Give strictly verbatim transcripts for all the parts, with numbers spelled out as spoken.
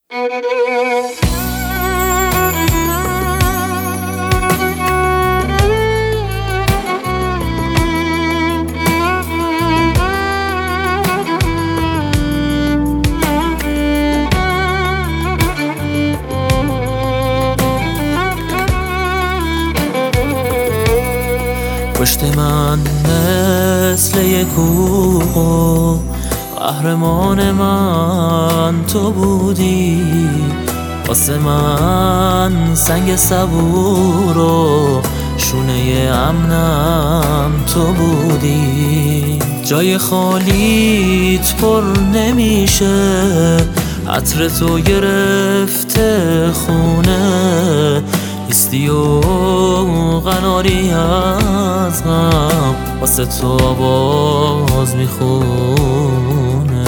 پشت من مثل یک کوه، قهرمان من تو بودی. واسه من سنگ صبور و شونه امنم تو بودی. جای خالیت پر نمیشه، عطر تو گرفته خونه. ایستی و قناری از غم واسه تو آواز میخونه.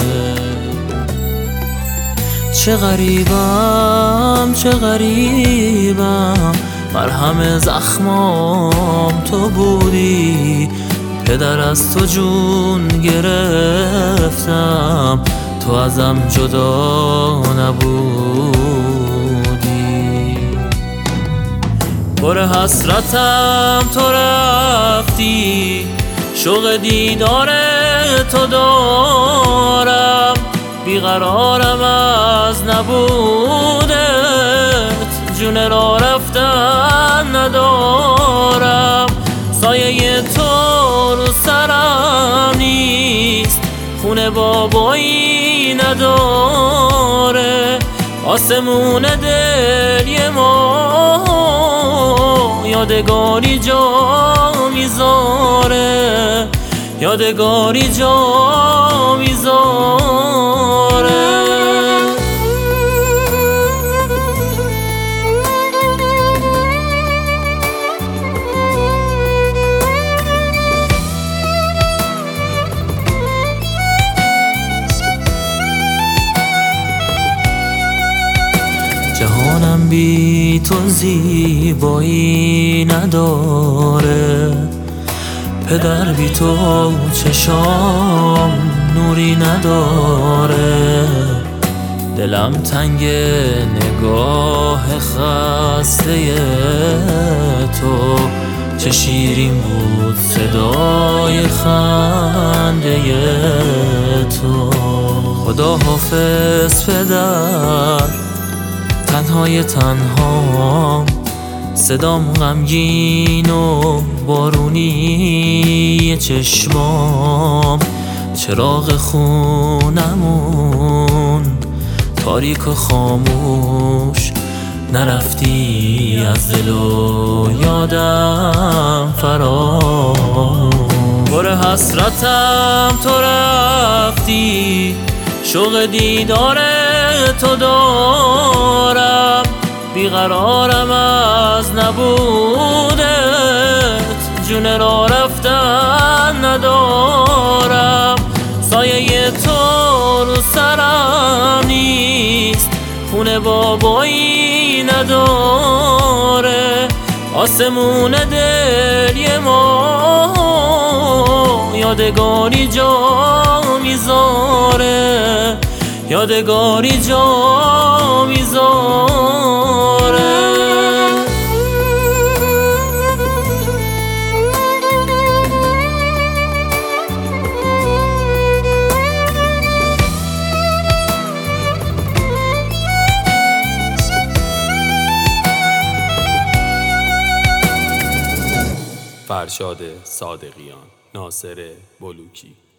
چه غریبم چه غریبم، مرهم زخمام تو بودی. پدر از تو جون گرفتم، تو ازم جدا نبودی. پر حسرتم تو رفتی، شوق دیدار تو دارم. بیقرارم از نبودت، جون را رفتن ندارم. سایه تو رو سرم نیست، خونه بابایی نداره. آسمون دل یه ما یادگاری جا میذاره، یادگاری جا میذاره. جهانم بی تو زیبایی نداره، پدر بی تو چشام نوری نداره. دلم تنگ نگاه خسته تو، چه شیرین بود صدای خنده تو. خدا حافظ پدر، تنهای تنها صدام غمگین و بارونی چشمام. چراغ خونمون تاریک و خاموش، نرفتی از دل و یادم فراموش. پر حسرتم تو رفتی، شوق دیدار تو دارم. بیقرارم از نبودت، جون را رفتن ندارم. سایه تو رو سرم نیست، خونه بابایی نداره. آسمون دل یه ما یادگاری جا میذاره، یادگاری جا میذاره. فرشاد صادقیان، ناصر بلوکی.